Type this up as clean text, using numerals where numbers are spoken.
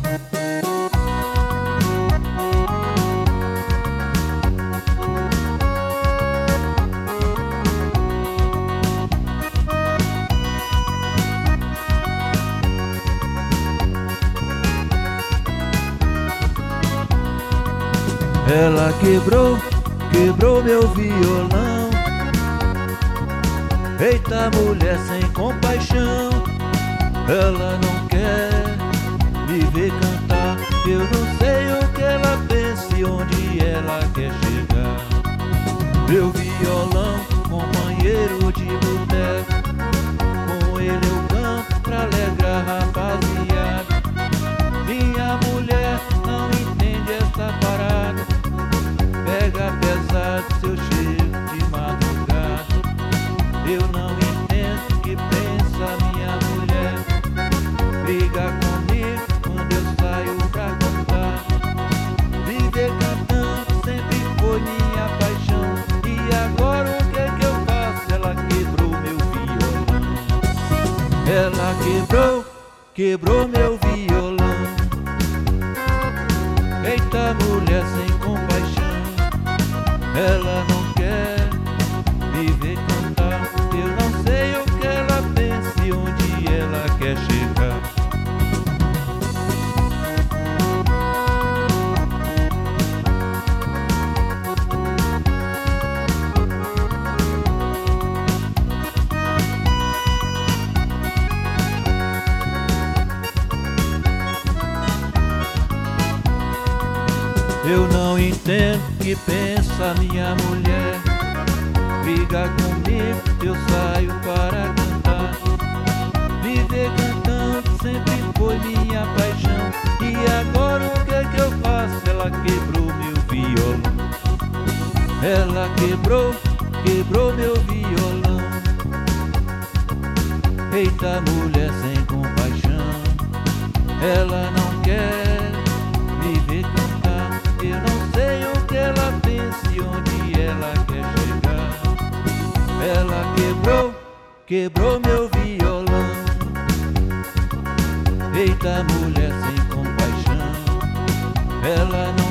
Ela quebrou meu violão. Eita, mulher sem compaixão. Ela não quer me ver cantar. Eu não sei o que ela pensa e onde ela quer chegar. Meu violão, companheiro de boteco, com ele eu canto pra alegrar a rapaziada. Minha mulher não entende essa parada. Pega pesado seu cheiro de madrugada. Eu não entendo o que pensa minha mulher. Briga comigo quando eu saio pra cantar. Viver cantando sempre foi minha paixão. E agora o que eu faço? Ela quebrou meu violão. Ela quebrou meu violão. Eita, mulher sem compaixão. Ela não quer me ver cantar. Eu não sei o que ela pensa e onde ela quer chegar. Eu não entendo o que pensa minha mulher. Briga comigo, eu saio para cantar. Viver cantando sempre foi minha paixão. E agora o que eu faço? Ela quebrou meu violão. Ela quebrou meu violão. Eita, mulher sem compaixão. Ela não quer me ver cantar. Eu não sei o que ela pensa e onde ela quer chegar. Ela quebrou meu violão. Eita, mulher sem compaixão. Ela não